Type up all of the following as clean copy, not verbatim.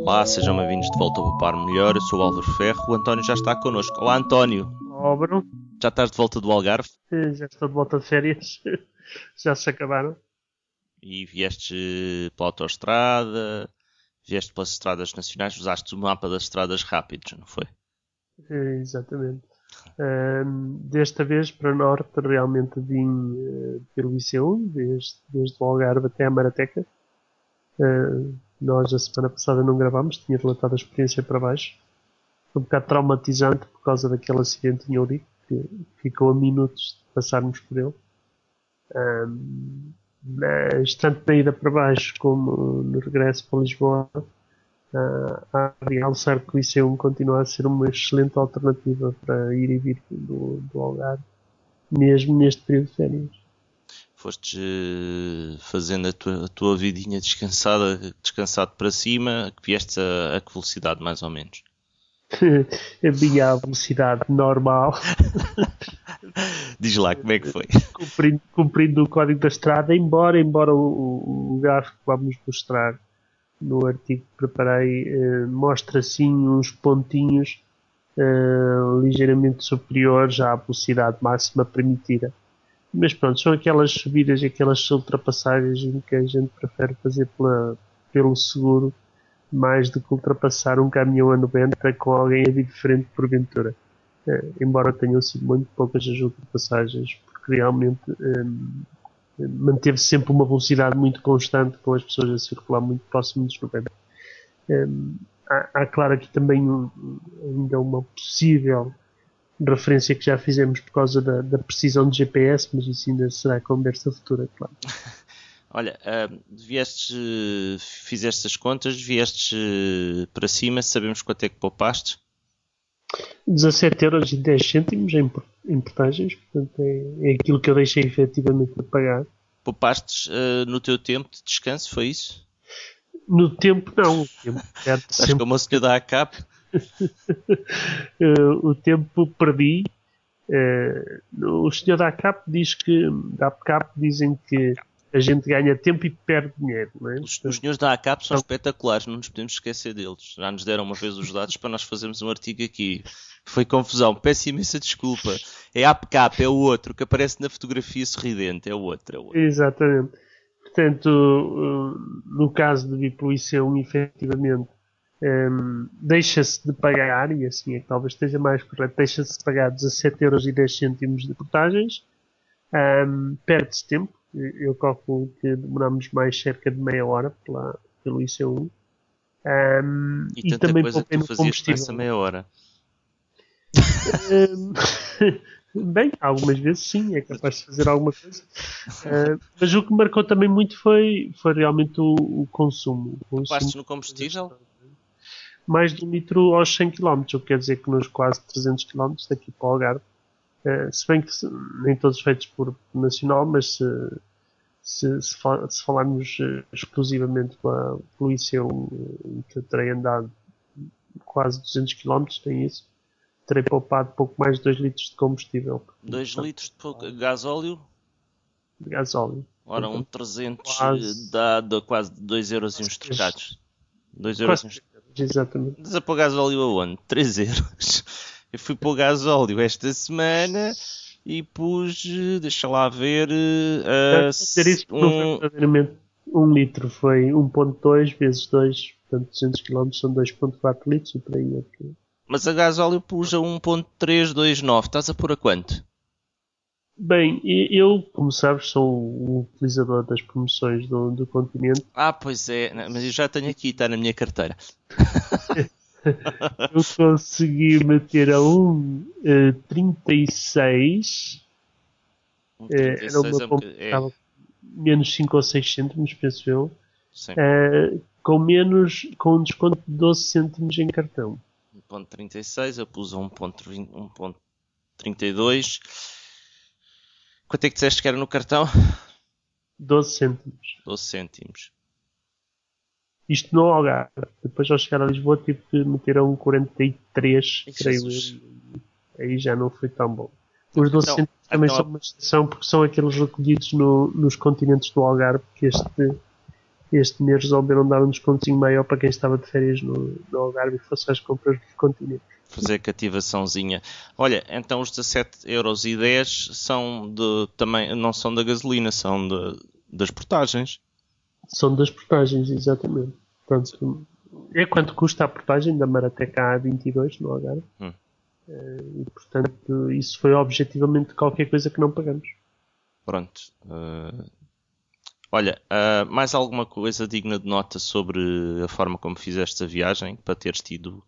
Olá, sejam bem-vindos de volta ao Poupar Melhor. Eu sou o Álvaro Ferro, o António já está connosco. Olá, António. Olá, Bruno. Já estás de volta do Algarve? Já estou de volta de férias. Já se acabaram. E vieste pela autoestrada, vieste pelas estradas nacionais, usaste o mapa das estradas rápidas, não foi? Exatamente. Desta vez para norte realmente vim pelo IC1, desde o Algarve até a Marateca. Nós a semana passada não gravámos, tinha relatado a experiência para baixo. Foi um bocado traumatizante por causa daquele acidente em Ourique, que ficou a minutos de passarmos por ele. Mas tanto na ida para baixo como no regresso para Lisboa, há a realçar que o IC1 continua a ser uma excelente alternativa para ir e vir do Algarve, mesmo neste período de férias. Foste fazendo a tua vidinha descansado para cima, que vieste a que velocidade mais ou menos? Eu vinha à velocidade normal. Diz lá, como é que foi? Cumprindo o código da estrada, embora o gráfico que vamos mostrar no artigo que preparei mostra assim uns pontinhos ligeiramente superiores à velocidade máxima permitida. Mas pronto, são aquelas subidas e aquelas ultrapassagens em que a gente prefere fazer pelo seguro mais do que ultrapassar um caminhão a 90 com alguém a vir de frente porventura. Embora tenham sido muito poucas as ultrapassagens, porque realmente manteve sempre uma velocidade muito constante, com as pessoas a circular muito próximo dos 90. Há claro aqui também ainda uma possível referência que já fizemos por causa da precisão de GPS, mas isso ainda será conversa futura, claro. Olha, fizeste as contas, vieste para cima, sabemos quanto é que poupaste? 17,10€ em portagens, portanto é aquilo que eu deixei efetivamente a pagar. Poupaste no teu tempo de descanso, foi isso? No tempo não, o tempo perde Estás sempre. como o senhor da ACAP? O tempo perdi. O senhor da ACAP dizem que a gente ganha tempo e perde dinheiro, não é? Os senhores da ACAP são espetaculares, não nos podemos esquecer deles. Já nos deram uma vez os dados para nós fazermos um artigo aqui. Foi confusão, peço imensa desculpa. É APCAP, é o outro, que aparece na fotografia sorridente, é o outro. Exatamente. Portanto, no caso de vir para o IC1, efetivamente, deixa-se de pagar, e assim é que talvez esteja mais correto, deixa-se de pagar 17,10€ de portagens, perde-se tempo. Eu calculo que demoramos mais cerca de meia hora pelo IC1. E E tanta também coisa que tu fazias com essa meia hora. Bem, algumas vezes sim, é capaz de fazer alguma coisa. Mas o que me marcou também muito foi realmente o consumo. Poupaste no combustível? Mais de 1 litro aos 100 km, o que quer dizer que nos quase 300 km daqui para o Algarve, se bem que nem todos feitos por Nacional, mas se falarmos exclusivamente pelo IC1, que eu terei andado quase 200 km, tem isso, terei poupado pouco mais de 2 litros de combustível. 2 litros de gasóleo? De gasóleo. Ora, 300 dá quase 2 euros e uns trocados. 2 euros e uns... Exatamente. Estás a pôr gasóleo aonde? 3 euros. Eu fui pôr gasóleo esta semana e pus, deixa lá ver, não foi verdadeiramente 1 litro, foi 1.2 vezes 2, portanto 200 km são 2.4 litros e por aí é que... Mas a gasóleo pus a 1.329, estás a pôr a quanto? Bem, eu, como sabes, sou um utilizador das promoções do Continente. Pois é, mas eu já tenho aqui, está na minha carteira. Eu consegui meter a 1,36. Era uma compra que estava menos 5 ou 6 cêntimos, penso eu. Com um desconto de 12 cêntimos em cartão. 1.36, eu pus a 1.32. Quanto é que disseste que era no cartão? 12 cêntimos. 12 cêntimos. Isto no Algarve. Depois ao chegar a Lisboa tive que meter a 1,43, creio eu. Aí já não foi tão bom. Os 12 cêntimos também são uma exceção porque são aqueles recolhidos nos continentes do Algarve que este este mês resolveram dar um descontinho maior para quem estava de férias no Algarve e fosse às compras dos continentes. Fazer cativaçãozinha. Olha, então os 17,10€ também não são da gasolina, são das portagens. São das portagens, exatamente. Portanto, é quanto custa a portagem da Marateca A22 no Algarve. E, portanto, isso foi objetivamente qualquer coisa que não pagamos. Pronto. Olha, mais alguma coisa digna de nota sobre a forma como fizeste a viagem, para teres tido?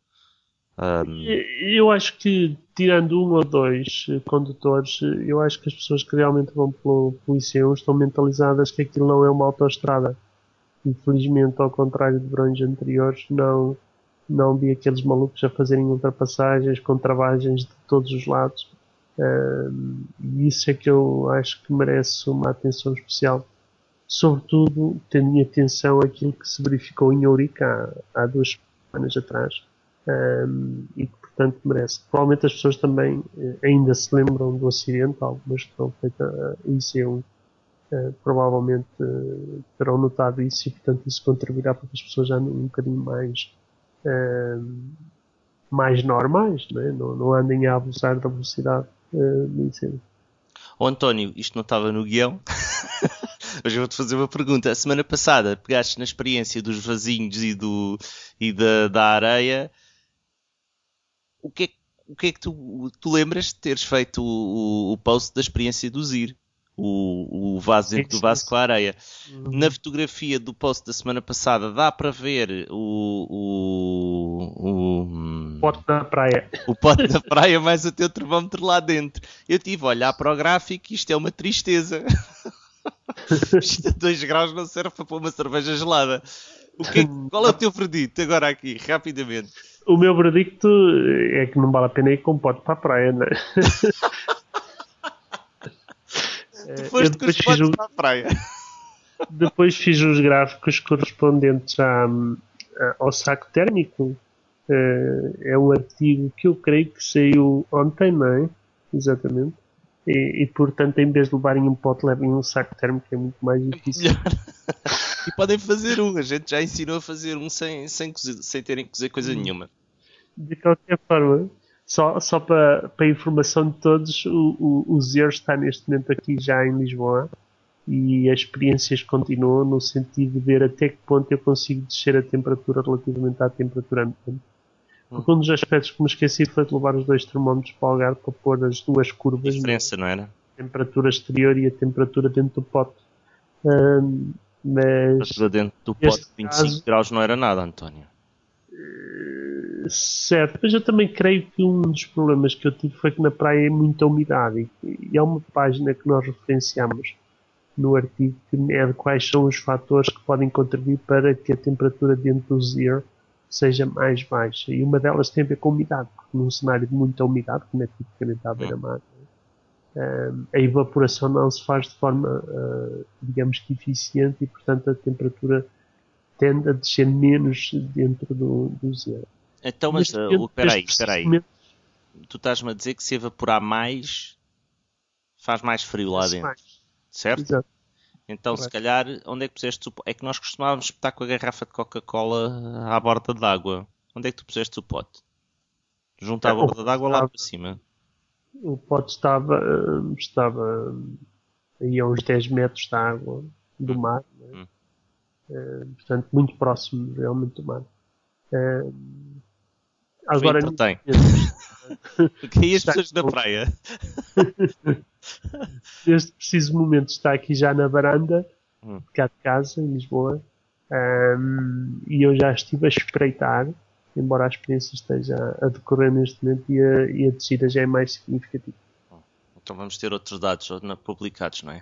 Eu acho que, tirando um ou dois condutores, eu acho que as pessoas que realmente vão pelo IC1 estão mentalizadas que aquilo não é uma autoestrada. Infelizmente, ao contrário de verões anteriores, não vi aqueles malucos a fazerem ultrapassagens com travagens de todos os lados. E isso é que eu acho que merece uma atenção especial. Sobretudo, tendo em atenção aquilo que se verificou em Ourique há 2 semanas atrás. E que, portanto, merece. Provavelmente as pessoas também ainda se lembram do acidente, algumas que estão feitas a IC1. Provavelmente terão notado isso e, portanto, isso contribuirá para que as pessoas andem um bocadinho mais normais, não andem a abusar da velocidade do incêndio. António, isto não estava no guião. Hoje eu vou-te fazer uma pergunta. A semana passada pegaste na experiência dos vasinhos da areia. O que é que tu lembras de teres feito o post da experiência do Zir? O vaso dentro do vaso com a areia. Na fotografia do post da semana passada dá para ver o pote da praia. O pote da praia mais o teu termómetro lá dentro. Eu tive a olhar para o gráfico e isto é uma tristeza. Isto a 2 graus não serve para pôr uma cerveja gelada. Qual é o teu verdito agora aqui, rapidamente? O meu verdicto é que não vale a pena ir com pote para a praia, não é? Tu foste com os potes para a praia. Depois fiz os gráficos correspondentes ao saco térmico. É um artigo que eu creio que saiu ontem, não é? Exatamente. E portanto, em vez de levarem um pote, levem um saco térmico, que é muito mais difícil. E podem fazer a gente já ensinou a fazer sem terem que cozer coisa nenhuma. De qualquer forma, só para a informação de todos, o Zero está neste momento aqui já em Lisboa e as experiências continuam no sentido de ver até que ponto eu consigo descer a temperatura relativamente à temperatura ambiente. Porque um dos aspectos que me esqueci foi de levar os 2 termómetros para o Algarve para pôr as 2 curvas. Diferença, não era? A temperatura exterior e a temperatura dentro do pote. Mas a temperatura dentro do pote de 25 graus não era nada, António. Certo, mas eu também creio que um dos problemas que eu tive foi que na praia é muita umidade e há uma página que nós referenciamos no artigo que mede quais são os fatores que podem contribuir para que a temperatura dentro do Zero seja mais baixa, e uma delas tem a ver com a umidade, porque num cenário de muita umidade, como é tipicamente à beira-mar, a evaporação não se faz de forma, digamos que eficiente, e portanto a temperatura tende a descer menos dentro do Zero. Então, mas espera aí. Tu estás-me a dizer que se evaporar mais, faz mais frio lá dentro, certo? Exato. Então, correto. Se calhar, onde é que puseste o... É que nós costumávamos espetar com a garrafa de Coca-Cola à borda d'água. Onde é que tu puseste o pote? Junto à borda d'água lá para cima? O pote estava aí a uns 10 metros da água do mar. Né? Portanto, muito próximo realmente do mar. Agora tem. Porque aí as pessoas na praia. Neste preciso momento está aqui já na varanda, cá de casa, em Lisboa, e eu já estive a espreitar, embora a experiência esteja a decorrer neste momento e a descida já é mais significativa. Então vamos ter outros dados publicados, não é?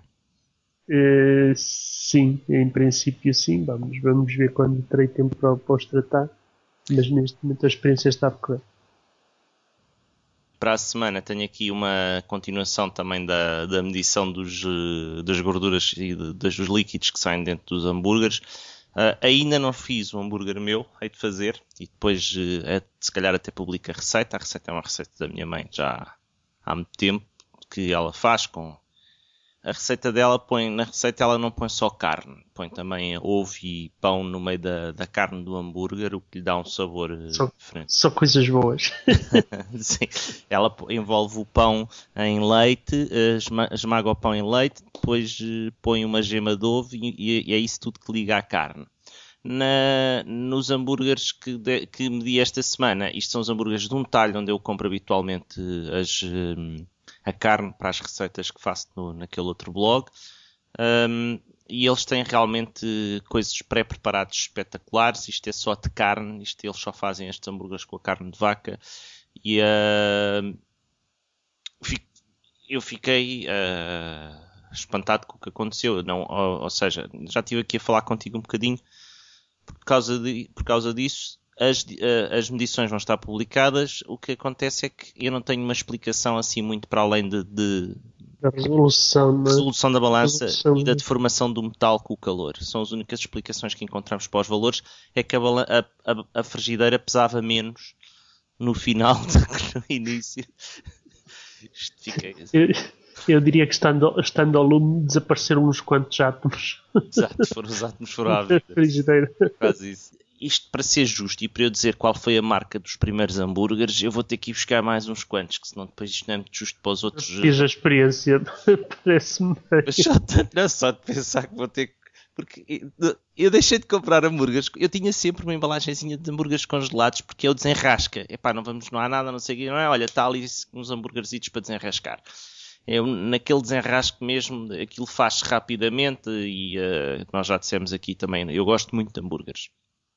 Sim, em princípio sim, vamos ver quando terei tempo para os tratar, mas neste momento a experiência está a decorrer. Para a semana tenho aqui uma continuação também da medição das gorduras e dos líquidos que saem dentro dos hambúrgueres. Ainda não fiz o hambúrguer meu, hei de fazer, e depois se calhar até publico a receita. A receita é uma receita da minha mãe já há muito tempo, que ela faz com a receita dela na receita ela não põe só carne, põe também ovo e pão no meio da carne do hambúrguer, o que lhe dá um sabor diferente. Só coisas boas. Sim, ela envolve o pão em leite, esmaga o pão em leite, depois põe uma gema de ovo e é isso tudo que liga à carne. Nos hambúrgueres que medi esta semana, isto são os hambúrgueres de um talho onde eu compro habitualmente a carne para as receitas que faço naquele outro blog, e eles têm realmente coisas pré-preparadas espetaculares. Isto é só de carne, eles só fazem estes hambúrgueres com a carne de vaca, e eu fiquei espantado com o que aconteceu. Ou seja, já estive aqui a falar contigo um bocadinho por causa disso. As medições vão estar publicadas. O que acontece é que eu não tenho uma explicação assim muito para além da resolução da balança e da deformação do metal com o calor. São as únicas explicações que encontramos para os valores. É que a frigideira pesava menos no final do que no início. Isto fica... Eu diria que estando ao lume desapareceram uns quantos átomos. Exato, foram os átomos furáveis. Frigideira. Quase isso. Isto para ser justo e para eu dizer qual foi a marca dos primeiros hambúrgueres, eu vou ter que ir buscar mais uns quantos, que senão depois isto não é muito justo para os outros. Fiz a experiência, parece-me. Só de pensar que vou ter que... Porque eu deixei de comprar hambúrgueres. Eu tinha sempre uma embalagenzinha de hambúrgueres congelados porque é o desenrasca. Epá, não há nada, não sei o que. Não é? Olha, está ali uns hambúrguerzitos para desenrascar. Naquele desenrasque mesmo, aquilo faz rapidamente e nós já dissemos aqui também, eu gosto muito de hambúrgueres.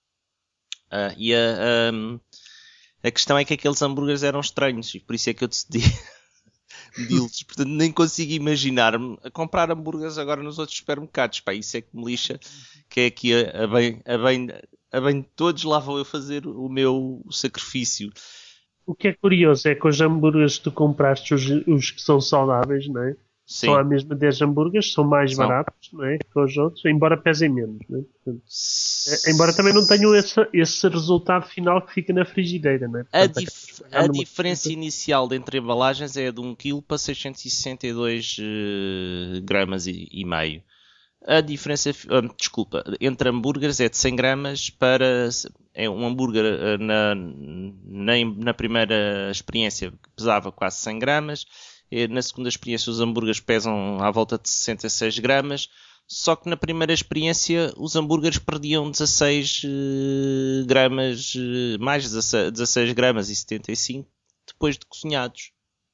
A questão é que aqueles hambúrgueres eram estranhos e por isso é que eu decidi medi-los. Portanto, nem consigo imaginar-me a comprar hambúrgueres agora nos outros supermercados. Pá, isso é que me lixa, que é aqui a bem de todos, lá vou eu fazer o meu sacrifício. O que é curioso é que os hambúrgueres que tu compraste, os que são saudáveis, não é? Sim. São a mesma 10 hambúrgueres, são mais baratos, não é? Que os outros, embora pesem menos, não é? Portanto, embora também não tenham esse resultado final que fica na frigideira, não é? Portanto, a diferença inicial entre embalagens é de 1 kg para 662 gramas e meio. A diferença, entre hambúrgueres é de 100 gramas para... É um hambúrguer na primeira experiência pesava quase 100 gramas. Na segunda experiência os hambúrgueres pesam à volta de 66 gramas. Só que na primeira experiência os hambúrgueres perdiam 16 gramas, mais 16 gramas e 75 depois de cozinhados.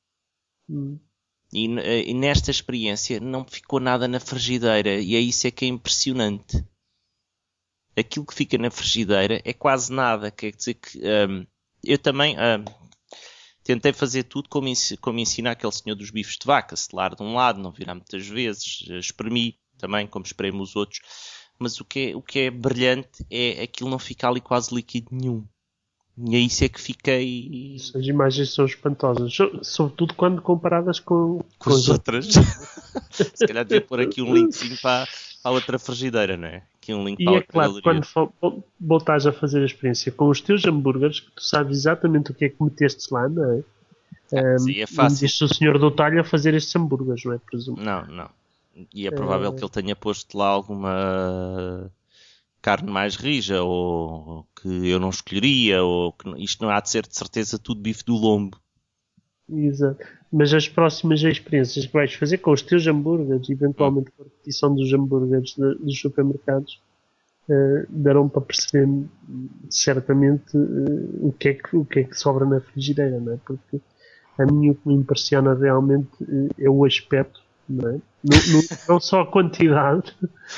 E nesta experiência não ficou nada na frigideira e é isso que é impressionante. Aquilo que fica na frigideira é quase nada. Quer dizer que eu também tentei fazer tudo como ensina aquele senhor dos bifes de vaca. Selar de um lado, não virar muitas vezes. Espremi também, como espremo os outros. Mas o que é brilhante é aquilo não ficar ali quase líquido nenhum. E é isso é que fiquei... As imagens são espantosas. Sobretudo quando comparadas com as outras. Se calhar devia pôr aqui um linkzinho para a outra frigideira, não é? Aqui um link e para a é outra claro, galeria. quando voltares a fazer a experiência com os teus hambúrgueres, que tu sabes exatamente o que é que meteste lá, não é? Sim, é fácil. Disse o senhor do talho a fazer estes hambúrgueres, não é? Presumo. Não. E é provável que ele tenha posto lá alguma carne mais rija, ou que eu não escolheria, ou que isto não há de ser de certeza tudo bife do lombo. Exato. Mas as próximas experiências que vais fazer com os teus hambúrgueres, eventualmente com a repetição dos hambúrgueres dos supermercados, darão para perceber certamente o que é que sobra na frigideira, não é? Porque a mim o que me impressiona realmente é o aspecto, não é? Não só a quantidade,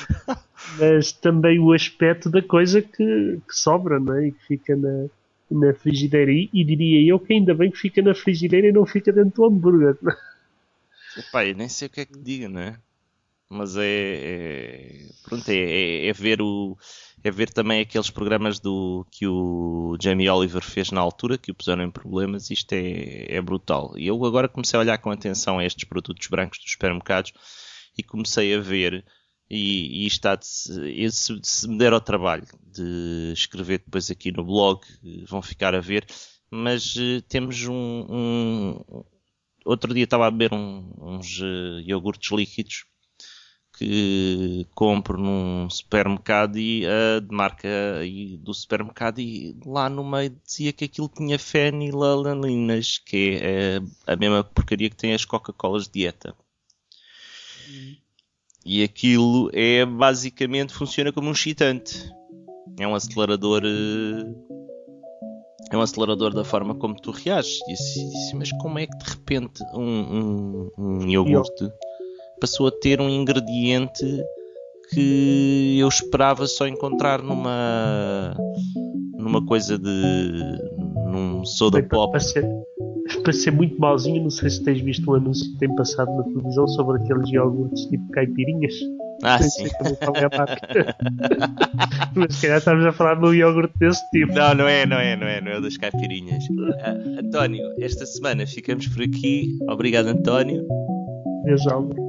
mas também o aspecto da coisa que sobra, não é? E que fica na frigideira. E diria eu que ainda bem que fica na frigideira e não fica dentro do hambúrguer. Epá, eu nem sei o que é que diga, não é? Mas pronto, é ver também aqueles programas que o Jamie Oliver fez na altura, que o puseram em problemas. Isto é brutal. E eu agora comecei a olhar com atenção a estes produtos brancos dos supermercados e comecei a ver, e se me der ao trabalho de escrever depois aqui no blog, vão ficar a ver, mas temos outro dia estava a beber uns iogurtes líquidos que compro num supermercado e de marca do supermercado, e lá no meio dizia que aquilo tinha fenilalaниnas, que é a mesma porcaria que tem as Coca-Colas de dieta. E aquilo basicamente funciona como um excitante. É um acelerador da forma como tu reages. E disse, mas como é que de repente um iogurte passou a ter um ingrediente que eu esperava só encontrar numa coisa num soda pop. Para ser muito mauzinho, não sei se tens visto um anúncio que tem passado na televisão sobre aqueles iogurtes tipo caipirinhas. Sim. Mas se calhar estamos a falar de um iogurte desse tipo. Não é o das caipirinhas. António, esta semana ficamos por aqui. Obrigado, António. Beijo, Álvaro.